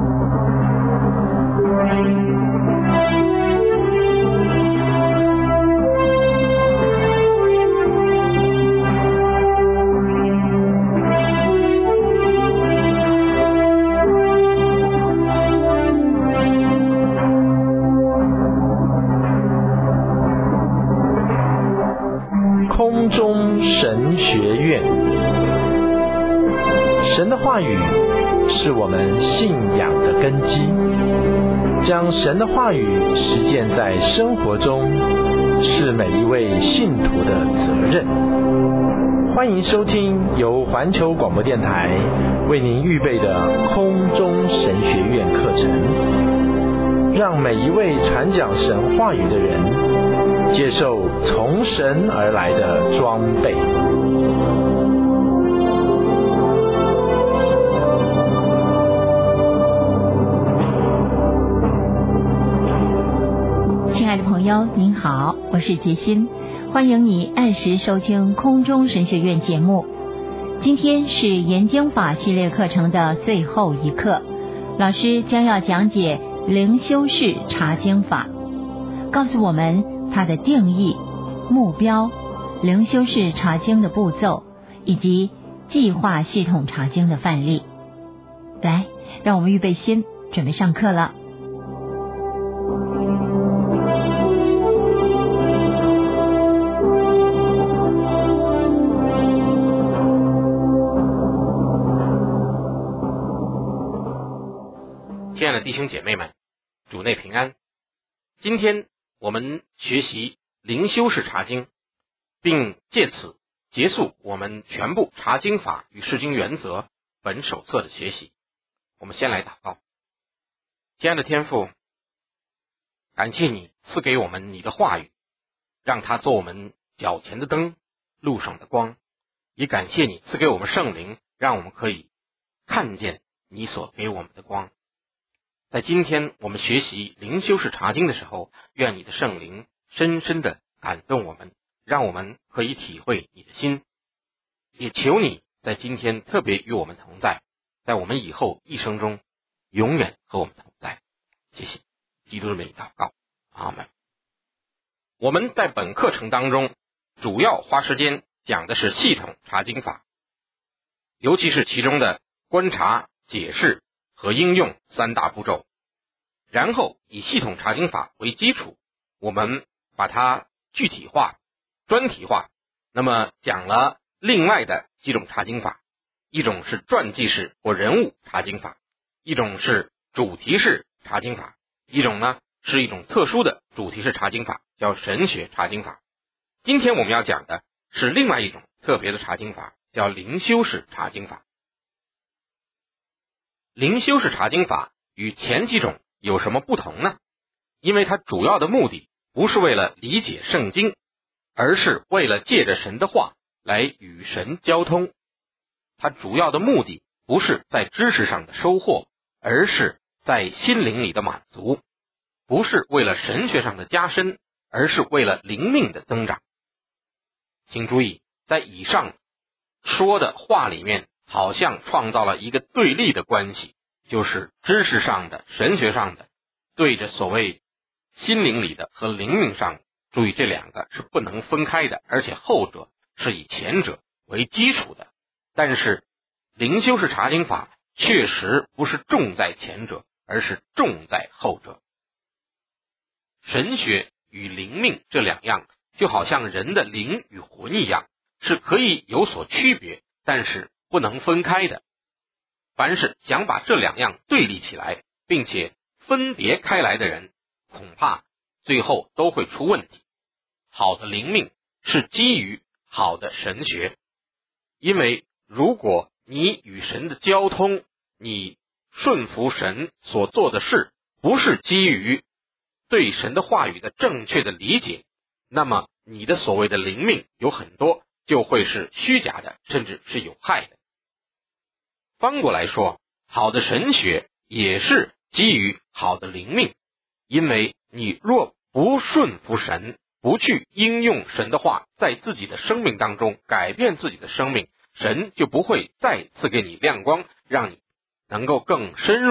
空中神学院，神的话语是我们信仰的根基，将神的话语实践在生活中，是每一位信徒的责任。欢迎收听由环球广播电台为您预备的空中神学院课程，让每一位传讲神话语的人接受从神而来的装备。 亲爱的朋友，您好，我是杰心，欢迎你按时收听空中神学院节目。今天是研经法系列课程的最后一课，老师将要讲解灵修式查经法，告诉我们它的定义、目标、灵修式查经的步骤，以及计划系统查经的范例。来，让我们预备心，准备上课了。 亲爱的弟兄姐妹们，主内平安。今天我们学习灵修式查经，并借此结束我们全部查经法与释经原则本手册的学习。我们先来祷告。亲爱的天父，感谢你赐给我们你的话语，让它做我们脚前的灯，路上的光，也感谢你赐给我们圣灵，让我们可以看见你所给我们的光。在今天我们学习灵修式查经的时候，愿你的圣灵深深地感动我们，让我们可以体会你的心，也求你在今天特别与我们同在，在我们以后一生中永远和我们同在。谢谢基督的名祷告，阿们。我们在本课程当中主要花时间讲的是系统查经法，尤其是其中的观察、解释和应用三大步骤，然后以系统查经法为基础，我们把它具体化、专题化。那么讲了另外的几种查经法，一种是传记式或人物查经法，一种是主题式查经法，一种呢是一种特殊的主题式查经法，叫神学查经法。今天我们要讲的是另外一种特别的查经法，叫灵修式查经法。灵修式查经法与前几种有什么不同呢？因为它主要的目的不是为了理解圣经，而是为了借着神的话来与神交通。它主要的目的不是在知识上的收获，而是在心灵里的满足，不是为了神学上的加深，而是为了灵命的增长。请注意，在以上说的话里面好像创造了一个对立的关系，就是知识上的、神学上的对着所谓心灵里的和灵命上的。注意，这两个是不能分开的，而且后者是以前者为基础的。但是灵修式查经法确实不是重在前者，而是重在后者。神学与灵命这两样就好像人的灵与魂一样，是可以有所区别，但是不能分开的。凡是想把这两样对立起来，并且分别开来的人，恐怕最后都会出问题。好的灵命是基于好的神学，因为如果你与神的交通，你顺服神所做的事，不是基于对神的话语的正确的理解，那么你的所谓的灵命有很多就会是虚假的，甚至是有害的。反过来说，好的神学也是基于好的灵命，因为你若不顺服神，不去应用神的话在自己的生命当中改变自己的生命，神就不会再次给你亮光，让你能够更深入的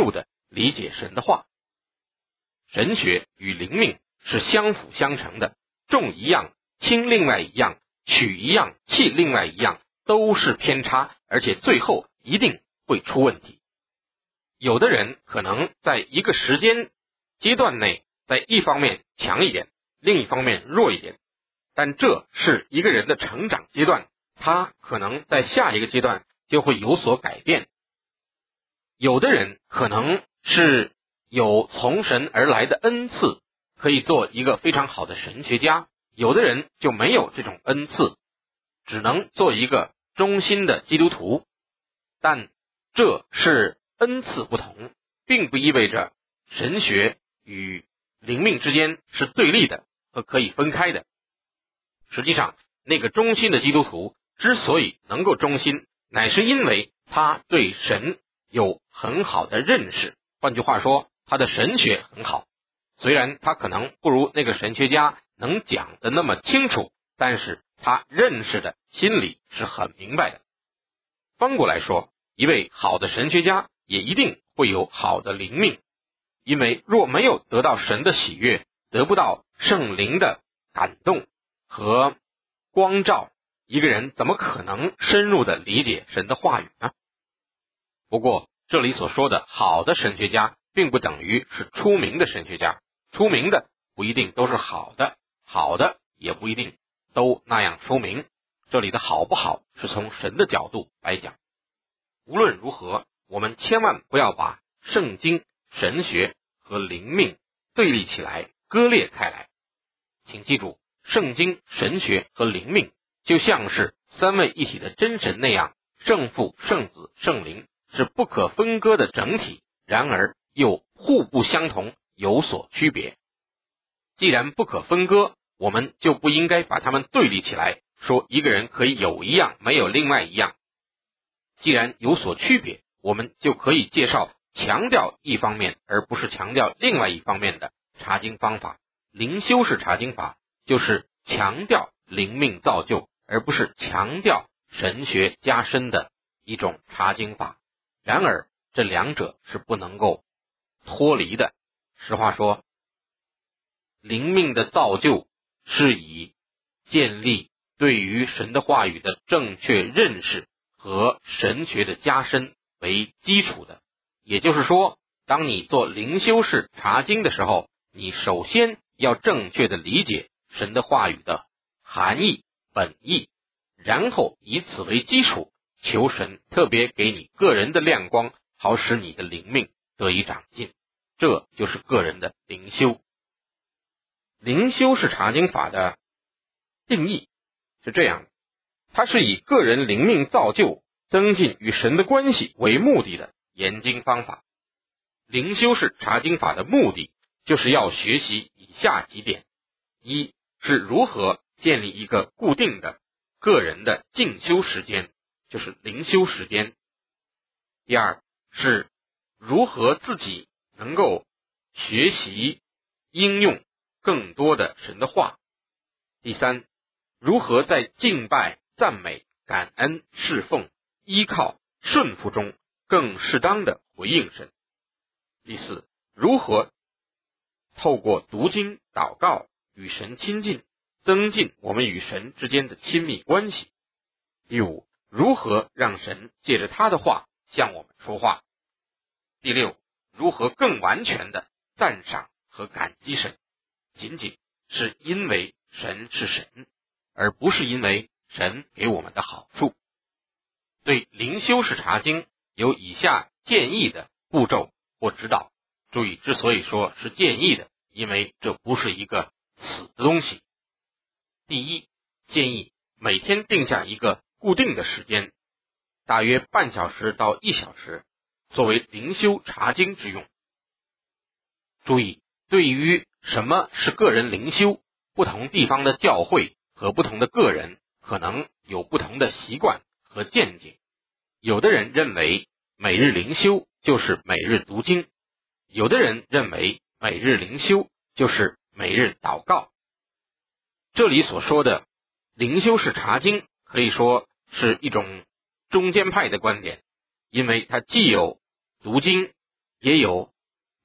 理解神的话。神学与灵命是相辅相成的，重一样，轻另外一样，取一样，弃另外一样，都是偏差，而且最后一定会出问题。有的人可能在一个时间阶段内，在一方面强一点，另一方面弱一点，但这是一个人的成长阶段，他可能在下一个阶段就会有所改变。有的人可能是有从神而来的恩赐，可以做一个非常好的神学家，有的人就没有这种恩赐，只能做一个忠心的基督徒。但这是恩赐不同，并不意味着神学与灵命之间是对立的和可以分开的。实际上，那个忠心的基督徒之所以能够忠心，乃是因为他对神有很好的认识，换句话说，他的神学很好。虽然他可能不如那个神学家能讲的那么清楚，但是他认识的心里是很明白的。反过来说，一位好的神学家也一定会有好的灵命，因为若没有得到神的喜悦，得不到圣灵的感动和光照，一个人怎么可能深入的理解神的话语呢？不过这里所说的好的神学家并不等于是出名的神学家，出名的不一定都是好的，好的也不一定都那样出名。这里的好不好是从神的角度来讲。无论如何，我们千万不要把圣经、神学和灵命对立起来，割裂开来。请记住，圣经、神学和灵命就像是三位一体的真神那样，圣父、圣子、圣灵是不可分割的整体，然而又互不相同，有所区别。既然不可分割，我们就不应该把它们对立起来，说一个人可以有一样没有另外一样。既然有所区别，我们就可以介绍强调一方面而不是强调另外一方面的查经方法。灵修式查经法就是强调灵命造就，而不是强调神学加深的一种查经法。然而这两者是不能够脱离的。实话说，灵命的造就是以建立对于神的话语的正确认识和神学的加深为基础的。也就是说，当你做灵修式查经的时候，你首先要正确的理解神的话语的含义、本意，然后以此为基础，求神特别给你个人的亮光，好使你的灵命得以长进。这就是个人的灵修。灵修式查经法的定义是这样的，它是以个人灵命造就、增进与神的关系为目的的研经方法。灵修式查经法的目的就是要学习以下几点：一是如何建立一个固定的个人的静修时间，就是灵修时间；第二是如何自己能够学习应用更多的神的话；第三，如何在敬拜、赞美、感恩、侍奉、依靠、顺服中更适当的回应神；第四，如何透过读经、祷告与神亲近，增进我们与神之间的亲密关系；第五，如何让神借着他的话向我们说话；第六，如何更完全的赞赏和感激神，仅仅是因为神是神，而不是因为神给我们的好处。对灵修式查经有以下建议的步骤或指导。注意，之所以说是建议的，因为这不是一个死的东西。第一，建议每天定下一个固定的时间，大约半小时到1小时，作为灵修查经之用。注意，对于什么是个人灵修，不同地方的教会和不同的个人可能有不同的习惯和见解。有的人认为每日灵修就是每日读经，有的人认为每日灵修就是每日祷告。这里所说的灵修式查经可以说是一种中间派的观点，因为它既有读经也有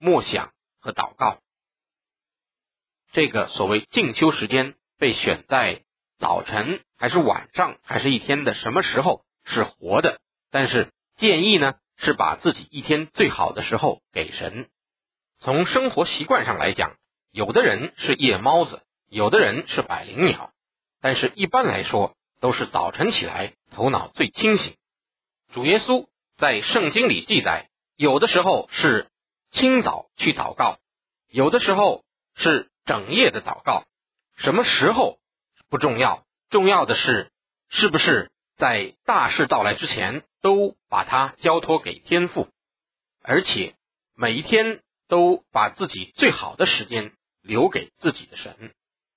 默想和祷告。这个所谓静修时间被选在早晨还是晚上还是一天的什么时候是活的，但是建议呢是把自己一天最好的时候给神。从生活习惯上来讲，有的人是夜猫子，有的人是百灵鸟，但是一般来说都是早晨起来头脑最清醒。主耶稣在圣经里记载，有的时候是清早去祷告，有的时候是整夜的祷告。什么时候不重要，重要的是是不是在大事到来之前都把它交托给天父，而且每一天都把自己最好的时间留给自己的神。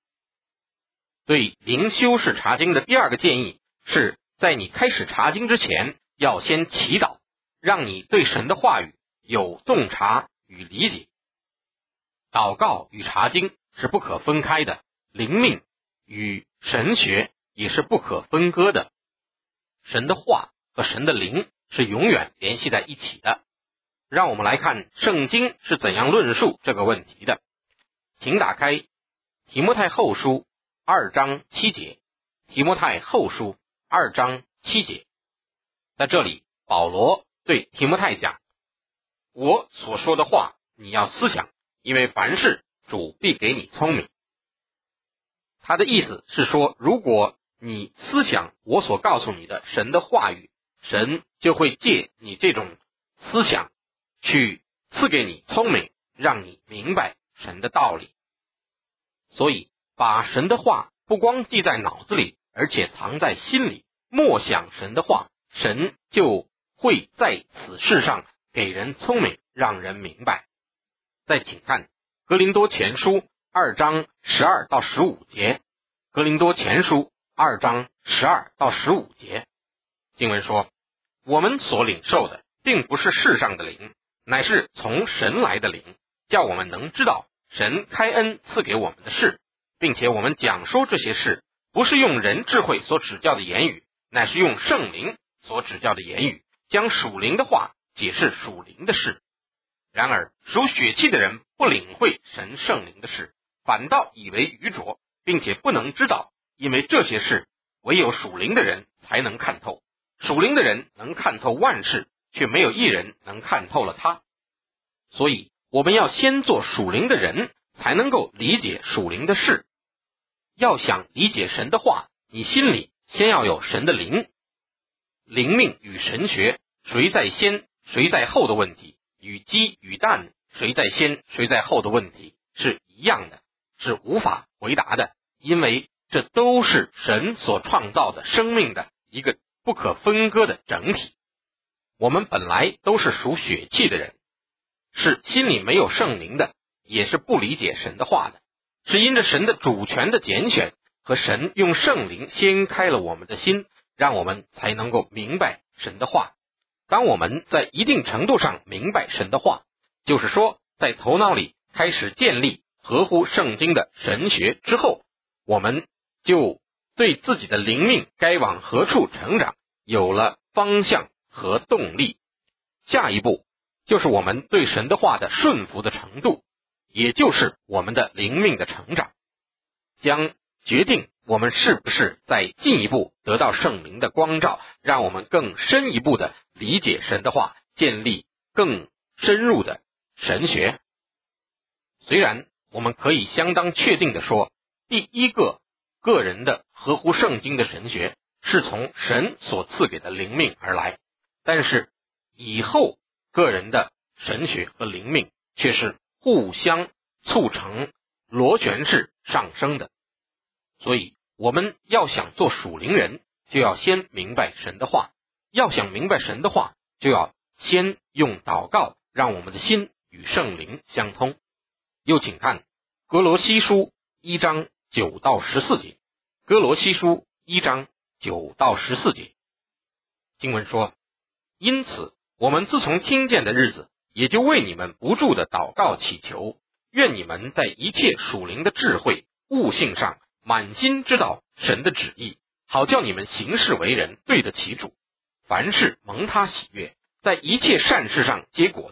对灵修士查经的第二个建议是，在你开始查经之前要先祈祷，让你对神的话语有洞察与理解。祷告与查经是不可分开的，灵命与神学也是不可分割的。神的话和神的灵是永远联系在一起的。让我们来看圣经是怎样论述这个问题的。请打开提摩太后书2章7节，提摩太后书2章7节。在这里保罗对提摩太讲，我所说的话你要思想，因为凡事主必给你聪明。他的意思是说，如果你思想我所告诉你的神的话语，神就会借你这种思想去赐给你聪明，让你明白神的道理。所以把神的话不光记在脑子里，而且藏在心里，默想神的话，神就会在此世上给人聪明，让人明白。再请看哥林多前书2章12到15节，哥林多前书2章12到15节，经文说，我们所领受的并不是世上的灵，乃是从神来的灵，叫我们能知道神开恩赐给我们的事，并且我们讲说这些事，不是用人智慧所指教的言语，乃是用圣灵所指教的言语，将属灵的话解释属灵的事。然而属血气的人不领会神圣灵的事，反倒以为愚拙，并且不能知道，因为这些事唯有属灵的人才能看透。属灵的人能看透万事，却没有一人能看透了他。所以我们要先做属灵的人，才能够理解属灵的事。要想理解神的话，你心里先要有神的灵。灵命与神学谁在先谁在后的问题，与鸡与蛋谁在先谁在后的问题是一样的，是无法回答的，因为这都是神所创造的生命的一个不可分割的整体。我们本来都是属血气的人，是心里没有圣灵的，也是不理解神的话的，是因着神的主权的拣选和神用圣灵掀开了我们的心，让我们才能够明白神的话。当我们在一定程度上明白神的话，就是说在头脑里开始建立合乎圣经的神学之后，我们就对自己的灵命该往何处成长有了方向和动力。下一步就是我们对神的话的顺服的程度，也就是我们的灵命的成长，将决定我们是不是再进一步得到圣灵的光照，让我们更深一步的理解神的话，建立更深入的神学。虽然我们可以相当确定的说，第一个个人的合乎圣经的神学是从神所赐给的灵命而来，但是以后个人的神学和灵命却是互相促成螺旋式上升的。所以我们要想做属灵人，就要先明白神的话，要想明白神的话，就要先用祷告让我们的心与圣灵相通。又请看哥罗西书1章9到14节，哥罗西书1章9到14节，经文说，因此我们自从听见的日子，也就为你们不住的祷告祈求，愿你们在一切属灵的智慧悟性上满心知道神的旨意，好叫你们行事为人对得起主，凡事蒙他喜悦，在一切善事上结果子，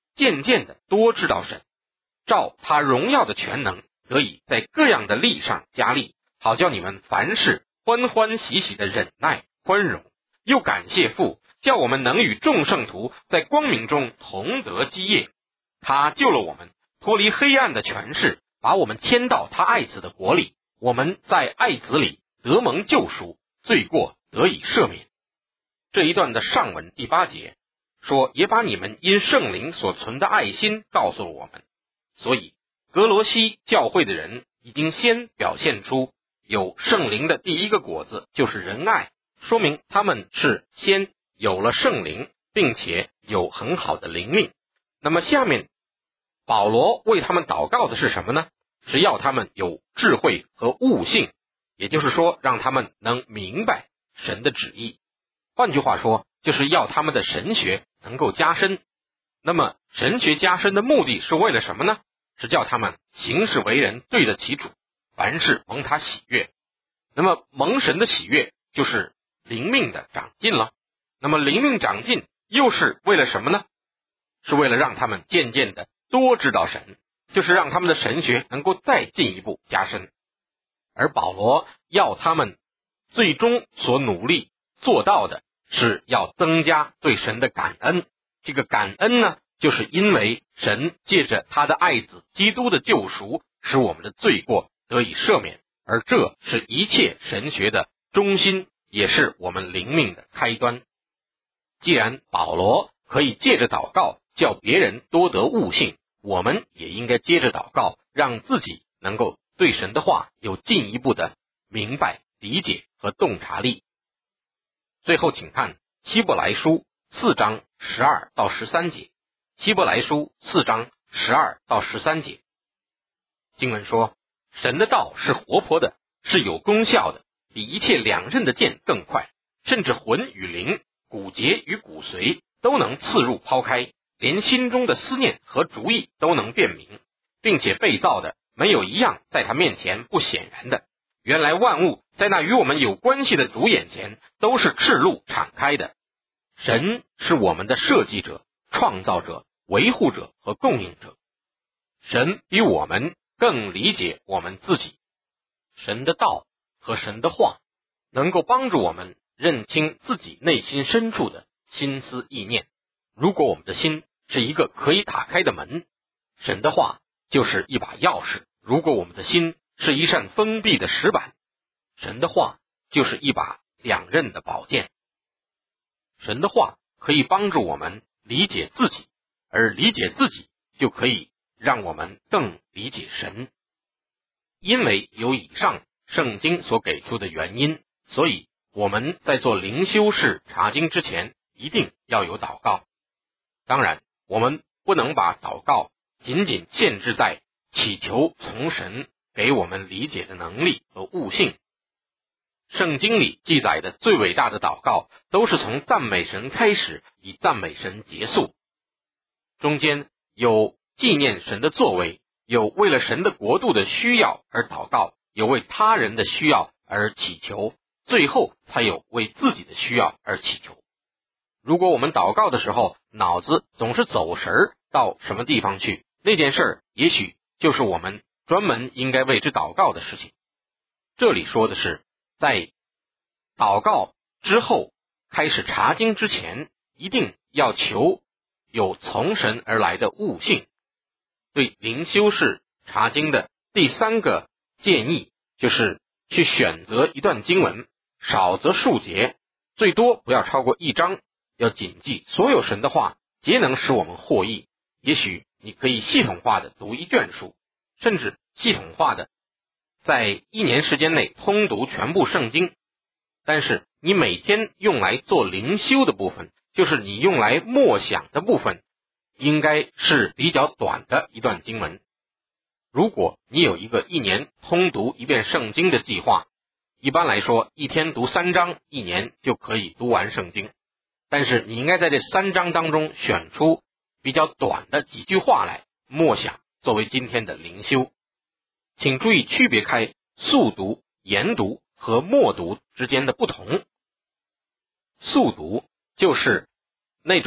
渐渐的多知道神，照他荣耀的全能，得以在各样的力上加力，好叫你们凡事欢欢喜喜的忍耐宽容。又感谢父，叫我们能与众圣徒在光明中同得基业。他救了我们，脱离黑暗的权势，把我们迁到他爱子的国里。我们在爱子里得蒙救赎，罪过得以赦免。这一段的上文第8节说，也把你们因圣灵所存的爱心告诉了我们。所以格罗西教会的人已经先表现出有圣灵的第一个果子，就是仁爱，说明他们是先有了圣灵，并且有很好的灵命。那么下面保罗为他们祷告的是什么呢？是要他们有智慧和悟性，也就是说让他们能明白神的旨意。换句话说，就是要他们的神学能够加深。那么神学加深的目的是为了什么呢？是叫他们行事为人对得起主，凡事蒙他喜悦。那么蒙神的喜悦就是灵命的长进了。那么灵命长进又是为了什么呢？是为了让他们渐渐的多知道神，就是让他们的神学能够再进一步加深。而保罗要他们最终所努力做到的是要增加对神的感恩。这个感恩呢，就是因为神借着他的爱子基督的救赎，使我们的罪过得以赦免，而这是一切神学的中心，也是我们灵命的开端。既然保罗可以借着祷告叫别人多得悟性，我们也应该接着祷告，让自己能够对神的话有进一步的明白、理解和洞察力。最后请看希伯来书4章12到13节。希伯来书4章12到13节，经文说，神的道是活泼的，是有功效的，比一切两刃的剑更快，甚至魂与灵、骨节与骨髓都能刺入剖开，连心中的思念和主意都能辨明，并且被造的没有一样在他面前不显然的。原来万物在那与我们有关系的主眼前都是赤露敞开的。神是我们的设计者、创造者、维护者和供应者。神比我们更理解我们自己。神的道和神的话能够帮助我们认清自己内心深处的心思意念。如果我们的心是一个可以打开的门，神的话就是一把钥匙；如果我们的心是一扇封闭的石板，神的话就是一把两刃的宝剑。神的话可以帮助我们理解自己，而理解自己就可以让我们更理解神。因为有以上圣经所给出的原因，所以我们在做灵修式查经之前一定要有祷告。当然我们不能把祷告仅仅限制在祈求从神给我们理解的能力和悟性。圣经里记载的最伟大的祷告都是从赞美神开始，以赞美神结束，中间有纪念神的作为，有为了神的国度的需要而祷告，有为他人的需要而祈求，最后才有为自己的需要而祈求。如果我们祷告的时候脑子总是走神到什么地方去，那件事也许就是我们专门应该为之祷告的事情。这里说的是在祷告之后开始查经之前，一定要求有从神而来的悟性。对灵修式查经的第3个建议就是去选择一段经文，少则数节，最多不要超过1章，要谨记所有神的话皆能使我们获益。也许你可以系统化的读一卷书，甚至系统化的在1年时间内通读全部圣经，但是你每天用来做灵修的部分，就是你用来默想的部分，应该是比较短的一段经文。如果你有一个1年通读一遍圣经的计划，一般来说1天读3章，1年就可以读完圣经。但是你应该在这3章当中选出比较短的几句话来默想，作为今天的灵修。请注意区别开速读、研读和默读之间的不同。速读就是那种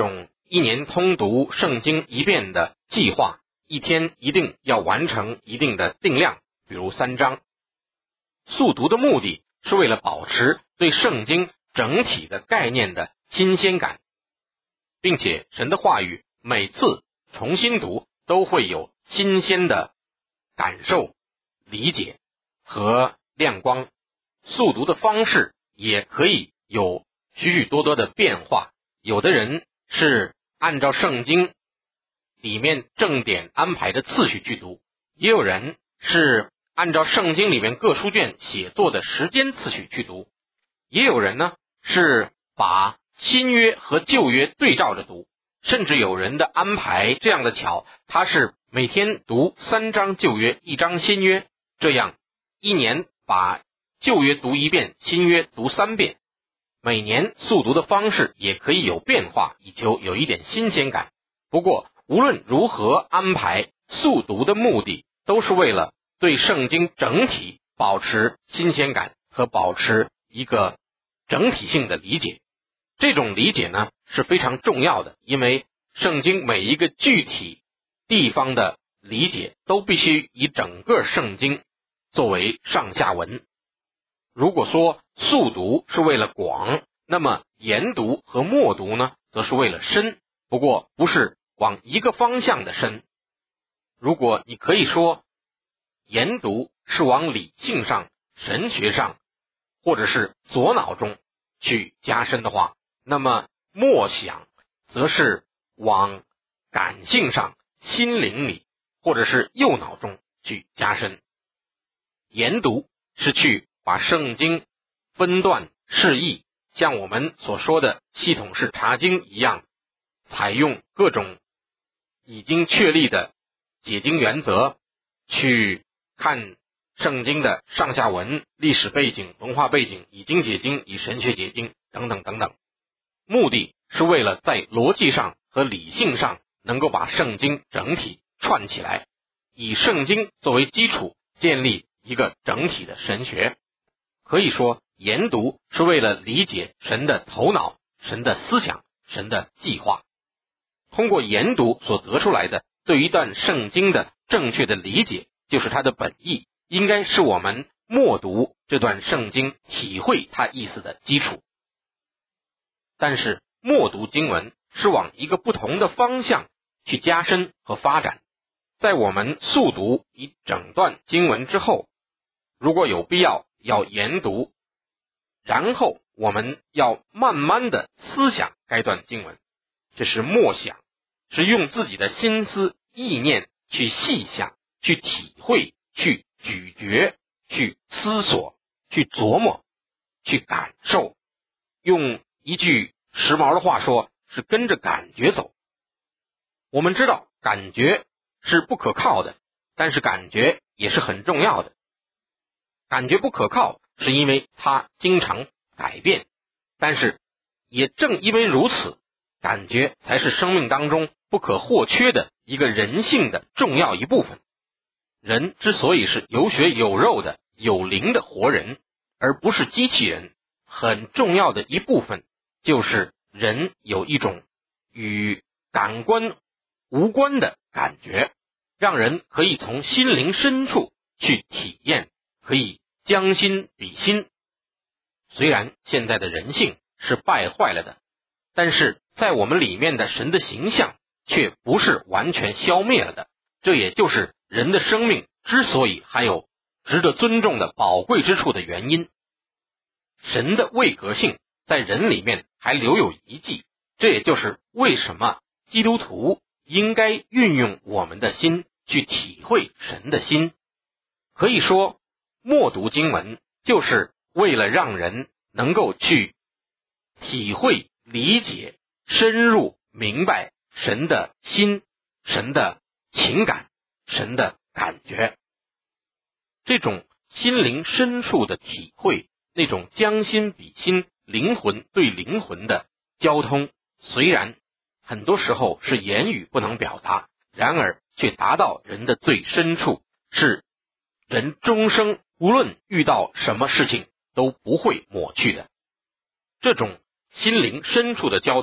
一年通读圣经一遍的计划，一天一定要完成一定的定量，比如3章。速读的目的是为了保持对圣经整体的概念的新鲜感，并且神的话语每次重新读都会有新鲜的感受、理解和亮光。速读的方式也可以有许许多多的变化，有的人是按照圣经里面正点安排的次序去读，也有人是按照圣经里面各书卷写作的时间次序去读，也有人呢是把新约和旧约对照着读，甚至有人的安排这样的巧，他是每天读3章旧约1章新约，这样一年把旧约读1遍，新约读3遍。每年速读的方式也可以有变化，以求有一点新鲜感。不过无论如何安排，速读的目的都是为了对圣经整体保持新鲜感和保持一个整体性的理解。这种理解呢是非常重要的，因为圣经每一个具体地方的理解都必须以整个圣经作为上下文。如果说速读是为了广，那么研读和默读呢则是为了深，不过不是往一个方向的深。如果你可以说研读是往理性上、神学上或者是左脑中去加深的话，那么默想则是往感性上、心灵里或者是右脑中去加深。研读是去把圣经分段释义，像我们所说的系统式查经一样，采用各种已经确立的解经原则去看圣经的上下文、历史背景、文化背景，以经解经、以神学解经等等等等。目的是为了在逻辑上和理性上能够把圣经整体串起来，以圣经作为基础建立一个整体的神学。可以说研读是为了理解神的头脑、神的思想、神的计划。通过研读所得出来的对一段圣经的正确的理解，就是它的本意，应该是我们默读这段圣经体会它意思的基础。但是默读经文是往一个不同的方向去加深和发展。在我们速读一整段经文之后，如果有必要要研读，然后我们要慢慢的思想该段经文，这是默想，是用自己的心思意念去细想、去体会、去咀嚼、去思索、去琢磨、去感受。用一句时髦的话说，是跟着感觉走。我们知道感觉是不可靠的，但是感觉也是很重要的。感觉不可靠是因为它经常改变，但是也正因为如此，感觉才是生命当中不可或缺的一个人性的重要一部分。人之所以是有血有肉的有灵的活人，而不是机器人，很重要的一部分就是人有一种与感官无关的感觉，让人可以从心灵深处去体验，可以将心比心。虽然现在的人性是败坏了的，但是在我们里面的神的形象却不是完全消灭了的。这也就是人的生命之所以还有值得尊重的宝贵之处的原因。神的位格性在人里面还留有遗迹，这也就是为什么基督徒应该运用我们的心去体会神的心。可以说默读经文就是为了让人能够去体会、理解、深入明白神的心、神的情感、神的感觉。这种心灵深处的体会，那种将心比心、灵魂对灵魂的交通，虽然很多时候是言语不能表达，然而却达到人的最深处，是人终生无论遇到什么事情都不会抹去的。这种心灵深处的交通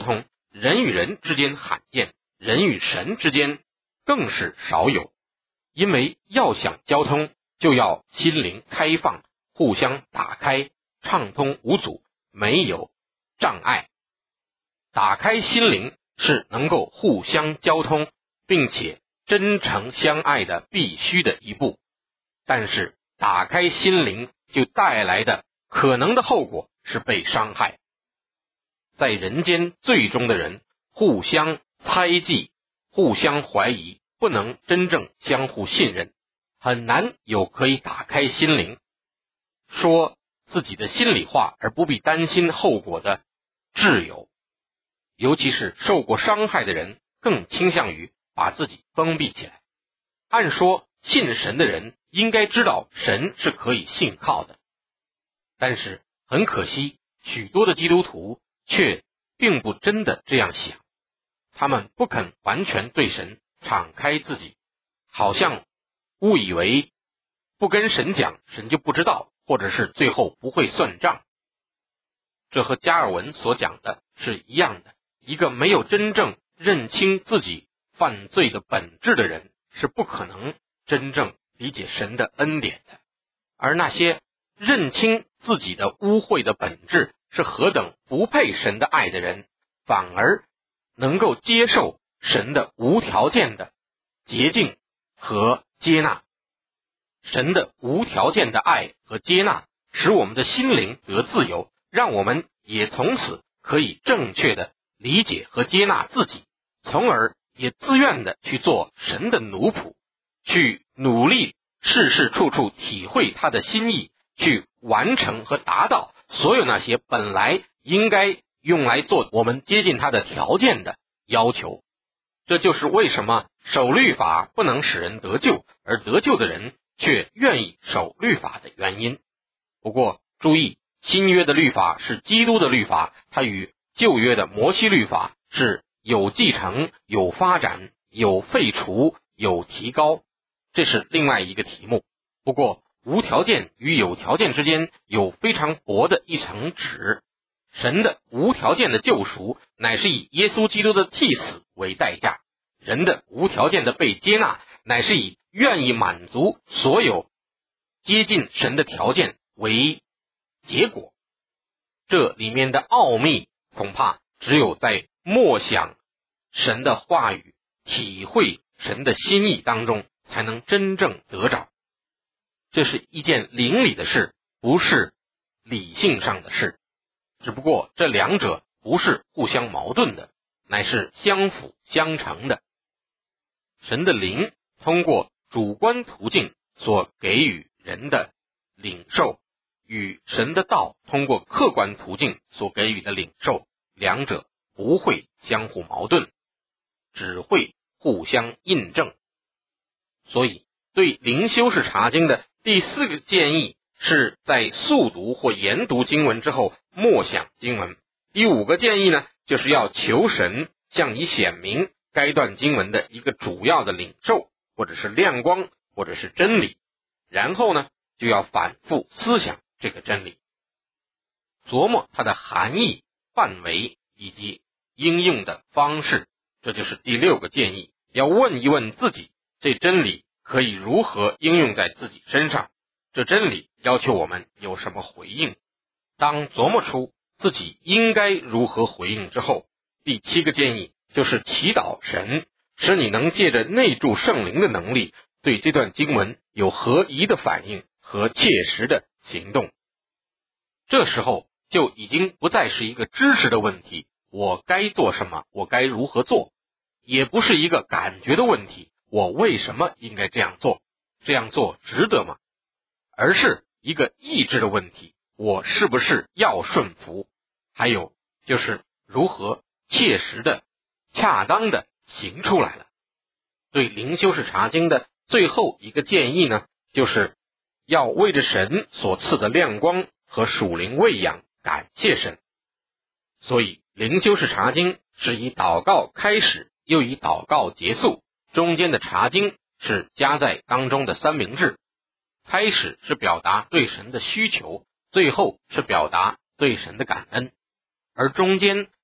人与人之间罕见，人与神之间更是少有。因为要想交通，就要心灵开放，互相打开，畅通无阻，没有障碍。打开心灵是能够互相交通并且真诚相爱的必须的一步，但是打开心灵就带来的可能的后果是被伤害。在人间最终的人互相猜忌，互相怀疑，不能真正相互信任，很难有可以打开心灵，说自己的心里话而不必担心后果的挚友。尤其是受过伤害的人，更倾向于把自己封闭起来。按说信神的人应该知道神是可以信靠的，但是很可惜，许多的基督徒却并不真的这样想，他们不肯完全对神敞开自己，好像误以为不跟神讲，神就不知道，或者是最后不会算账。这和加尔文所讲的是一样的，一个没有真正认清自己犯罪的本质的人，是不可能真正理解神的恩典的。而那些认清自己的污秽的本质是何等不配神的爱的人，反而能够接受神的无条件的洁净和接纳。神的无条件的爱和接纳使我们的心灵得自由，让我们也从此可以正确的理解和接纳自己，从而也自愿的去做神的奴仆，去努力事事处处体会他的心意，去完成和达到所有那些本来应该用来做我们接近他的条件的要求。这就是为什么守律法不能使人得救，而得救的人却愿意守律法的原因。不过注意，新约的律法是基督的律法，它与旧约的摩西律法是有继承、有发展、有废除、有提高，这是另外一个题目。不过无条件与有条件之间有非常薄的一层纸，神的无条件的救赎乃是以耶稣基督的替死为代价，人的无条件的被接纳乃是以愿意满足所有接近神的条件为结果。这里面的奥秘恐怕只有在默想神的话语，体会神的心意当中才能真正得着。这是一件灵里的事，不是理性上的事，只不过这两者不是互相矛盾的，乃是相辅相成的。神的灵通过主观途径所给予人的领受，与神的道通过客观途径所给予的领受，两者不会相互矛盾，只会互相印证。所以对灵修士查经的第4个建议是在速读或研读经文之后默想经文。第5个建议呢，就是要求神向你显明该段经文的一个主要的领受，或者是亮光，或者是真理。然后呢，就要反复思想这个真理，琢磨它的含义、范围以及应用的方式。这就是第6个建议，要问一问自己，这真理可以如何应用在自己身上，这真理要求我们有什么回应。当琢磨出自己应该如何回应之后，第7个建议就是祈祷神使你能借着内住圣灵的能力，对这段经文有合宜的反应和切实的行动。这时候就已经不再是一个知识的问题，我该做什么，我该如何做，也不是一个感觉的问题，我为什么应该这样做，这样做值得吗？而是一个意志的问题，我是不是要顺服，还有就是如何切实的恰当的行出来了。对灵修士查经的最后一个建议呢，就是要为着神所赐的亮光和属灵喂养感谢神。所以灵修士查经是以祷告开始，又以祷告结束，中间的查经是加在当中的三明治，开始是表达对神的需求，最后是表达对神的感恩，而中间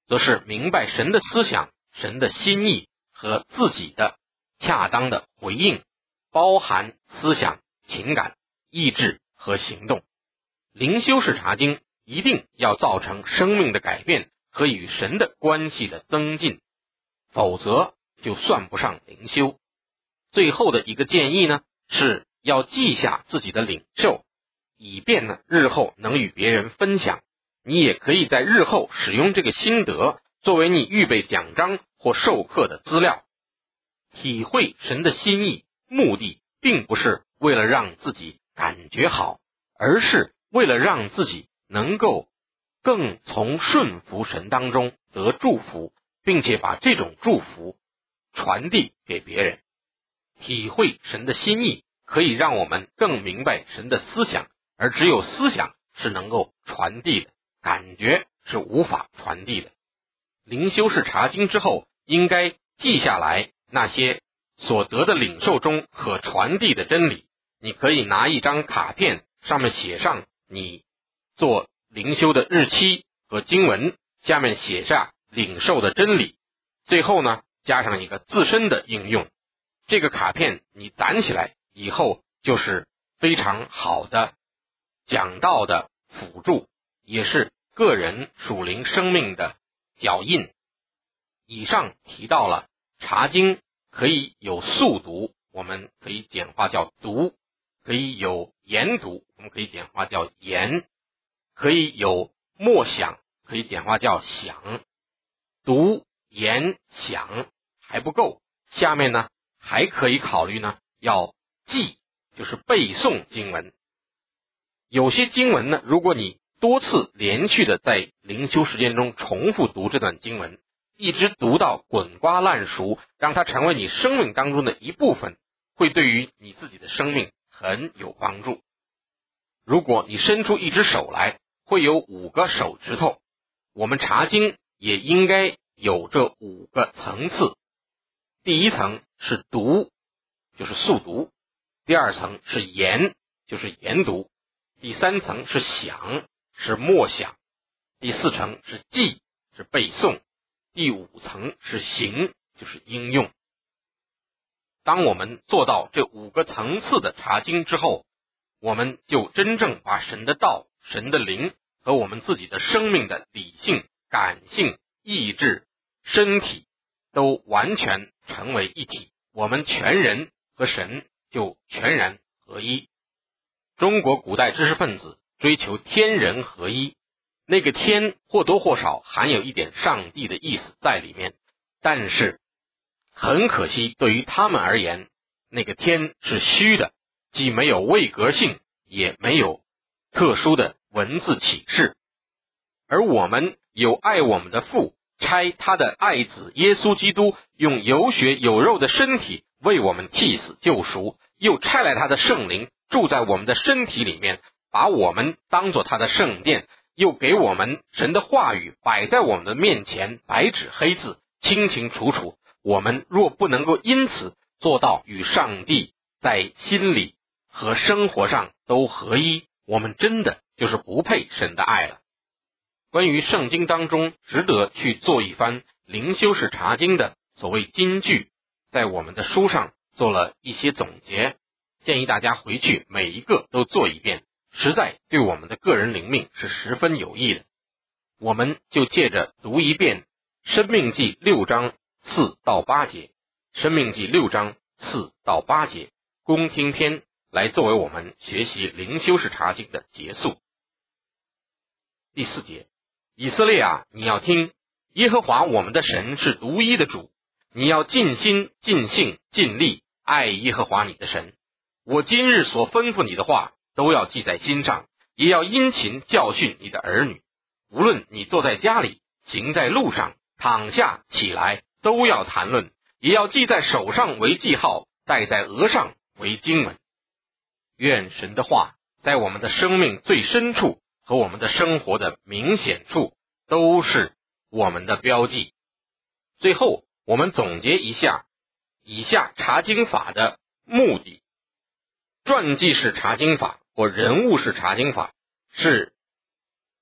则是明白神的思想、神的心意和自己的恰当的回应，包含思想、情感、意志和行动。灵修式查经一定要造成生命的改变和与神的关系的增进，否则就算不上灵修。最后的一个建议呢，是要记下自己的领受，以便呢日后能与别人分享。你也可以在日后使用这个心得作为你预备讲章或授课的资料。体会神的心意，目的并不是为了让自己感觉好，而是为了让自己能够更从顺服神当中得祝福，并且把这种祝福传递给别人。体会神的心意可以让我们更明白神的思想，而只有思想是能够传递的，感觉是无法传递的。灵修式查经之后，应该记下来那些所得的领受中可传递的真理。你可以拿一张卡片，上面写上你做灵修的日期和经文，下面写下领受的真理，最后呢加上一个自身的应用。这个卡片你攒起来以后，就是非常好的讲道的辅助，也是个人属灵生命的脚印。以上提到了查经可以有速读，我们可以简化叫读；可以有研读，我们可以简化叫研；可以有默想，可以简化叫想。读、研、想还不够，下面呢还可以考虑呢要记，就是背诵经文。有些经文呢，如果你多次连续的在灵修时间中重复读这段经文，一直读到滚瓜烂熟，让它成为你生命当中的一部分，会对于你自己的生命很有帮助。如果你伸出一只手来，会有5个手指头，我们查经也应该有这5个层次。第一层是读，就是速读；第二层是研，就是研读；第三层是想，是默想；第四层是记，是背诵；第5层是行，就是应用。当我们做到这5个层次的查经之后，我们就真正把神的道、神的灵和我们自己的生命的理性、感性、意志、身体都完全成为一体，我们全人和神就全然合一。中国古代知识分子追求天人合一，那个天或多或少含有一点上帝的意思在里面，但是很可惜，对于他们而言，那个天是虚的，既没有位格性，也没有特殊的文字启示。而我们有爱我们的父，差他的爱子耶稣基督用有血有肉的身体为我们替死救赎，又差来他的圣灵住在我们的身体里面，把我们当作他的圣殿，又给我们神的话语摆在我们的面前，白纸黑字，清清楚楚。我们若不能够因此做到与上帝在心里和生活上都合一，我们真的就是不配神的爱了。关于圣经当中值得去做一番灵修式查经的所谓金句，在我们的书上做了一些总结，建议大家回去每一个都做一遍，实在对我们的个人灵命是十分有益的。我们就借着读一遍申命记6章4到8节，申命记6章4到8节恭听篇来作为我们学习灵修式查经的结束。第4节，以色列啊，你要听，耶和华我们的神是独一的主，你要尽心尽性尽力爱耶和华你的神。我今日所吩咐你的话都要记在心上，也要殷勤教训你的儿女，无论你坐在家里，行在路上，躺下起来，都要谈论，也要记在手上为记号，戴在额上为经文。愿神的话在我们的生命最深处和我们的生活的明显处都是我们的标记。最后我们总结一下以下查经法的目的。传记式查经法或人物式查经法是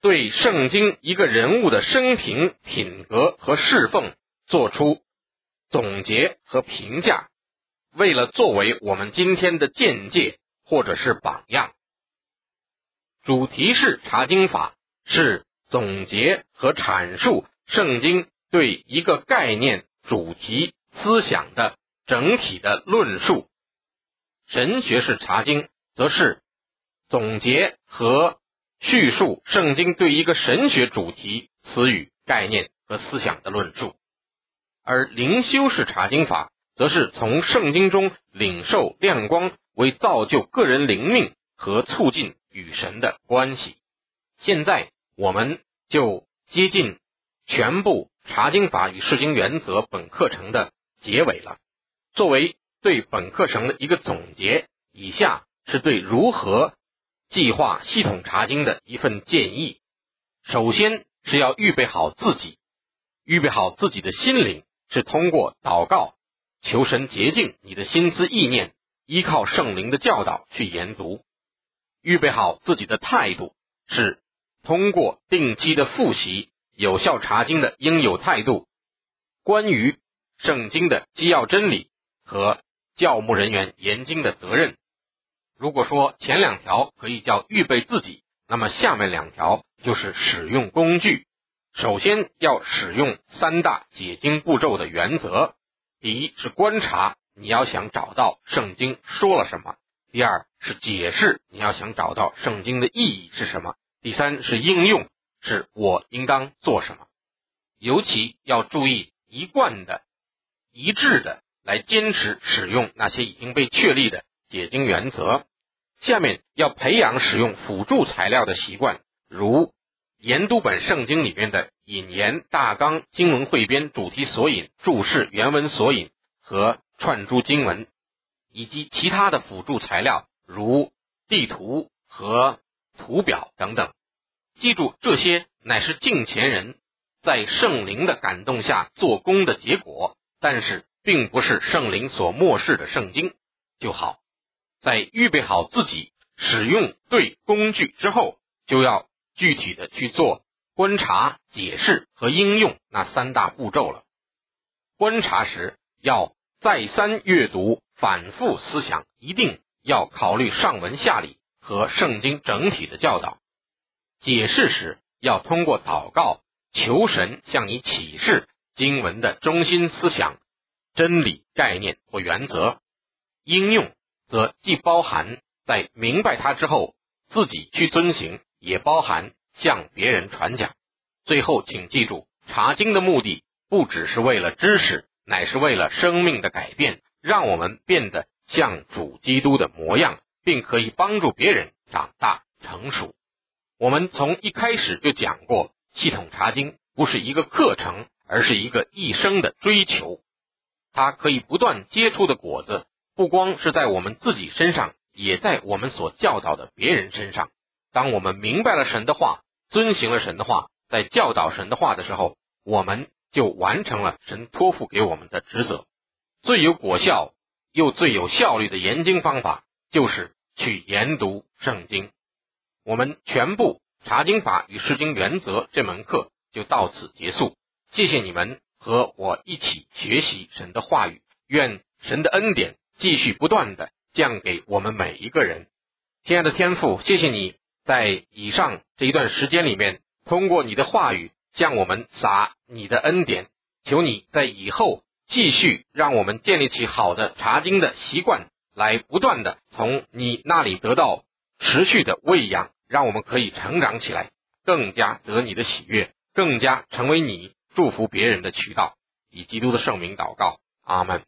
对圣经一个人物的生平、品格和侍奉做出总结和评价，为了作为我们今天的见解或者是榜样。主题式查经法是总结和阐述圣经对一个概念、主题、思想的整体的论述。神学式查经则是总结和叙述圣经对一个神学主题、词语、概念和思想的论述。而灵修式查经法则是从圣经中领受亮光，为造就个人灵命和促进与神的关系。现在我们就接近全部查经法与释经原则本课程的结尾了。作为对本课程的一个总结，以下是对如何计划系统查经的一份建议。首先是要预备好自己，预备好自己的心灵，是通过祷告求神洁净你的心思意念，依靠圣灵的教导去研读。预备好自己的态度，是通过定期的复习有效查经的应有态度，关于圣经的基要真理和教牧人员研经的责任。如果说前2条可以叫预备自己，那么下面2条就是使用工具。首先要使用3大解经步骤的原则。第一是观察，你要想找到圣经说了什么；第二是解释，你要想找到圣经的意义是什么；第三是应用，是我应当做什么。尤其要注意一贯的、一致的来坚持使用那些已经被确立的解经原则。下面要培养使用辅助材料的习惯，如研读本圣经里面的引言、大纲、经文汇编、主题索引、注释、原文索引和串珠经文，以及其他的辅助材料，如地图和图表等等。记住，这些乃是敬虔人在圣灵的感动下做工的结果，但是并不是圣灵所漠视的圣经就好。在预备好自己使用对工具之后，就要具体的去做观察、解释和应用那3大步骤了。观察时要再三阅读，反复思想，一定要考虑上文下理和圣经整体的教导。解释时要通过祷告求神向你启示经文的中心思想、真理、概念或原则。应用则既包含在明白它之后自己去遵行，也包含向别人传讲。最后请记住，查经的目的不只是为了知识，乃是为了生命的改变，让我们变得像主基督的模样，并可以帮助别人长大成熟。我们从一开始就讲过，系统查经不是一个课程，而是一个一生的追求。它可以不断结出的果子，不光是在我们自己身上，也在我们所教导的别人身上。当我们明白了神的话，遵行了神的话，在教导神的话的时候，我们就完成了神托付给我们的职责。最有果效又最有效率的研经方法，就是去研读圣经。我们全部查经法与释经原则这门课就到此结束。谢谢你们和我一起学习神的话语，愿神的恩典继续不断的降给我们每一个人。亲爱的天父，谢谢你在以上这一段时间里面，通过你的话语向我们撒你的恩典，求你在以后继续让我们建立起好的查经的习惯，来不断的从你那里得到持续的喂养，让我们可以成长起来，更加得你的喜悦，更加成为你祝福别人的渠道。以基督的圣名祷告，阿们。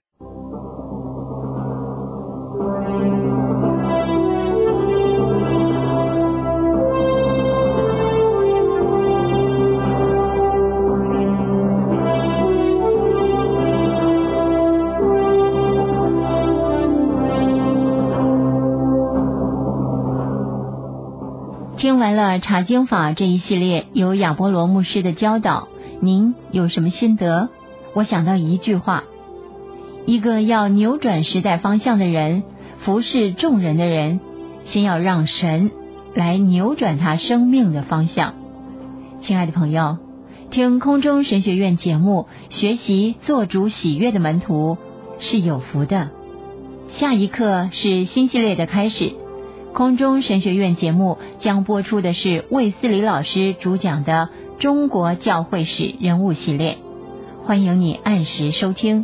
听完了查经法这一系列由亚波罗牧师的教导，您有什么心得？我想到一句话：一个要扭转时代方向的人，服侍众人的人，先要让神来扭转他生命的方向。 亲爱的朋友，听空中神学院节目，学习做主喜悦的门徒是有福的。下一课是新系列的开始，空中神学院节目将播出的是卫斯理老师主讲的中国教会史人物系列，欢迎你按时收听。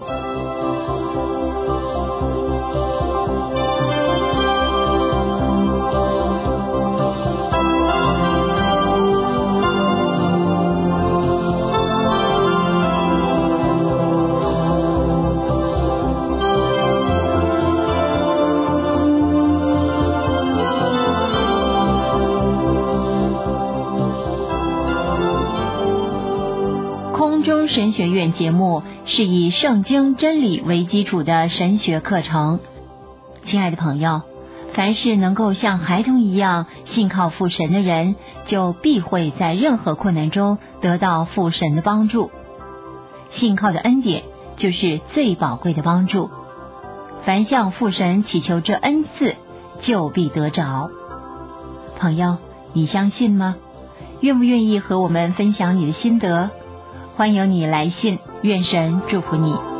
神学院节目是以圣经真理为基础的神学课程。亲爱的朋友，凡是能够像孩童一样信靠父神的人，就必会在任何困难中得到父神的帮助。信靠的恩典就是最宝贵的帮助，凡向父神祈求这恩赐，就必得着。朋友，你相信吗？愿不愿意和我们分享你的心得？欢迎你来信，愿神祝福你。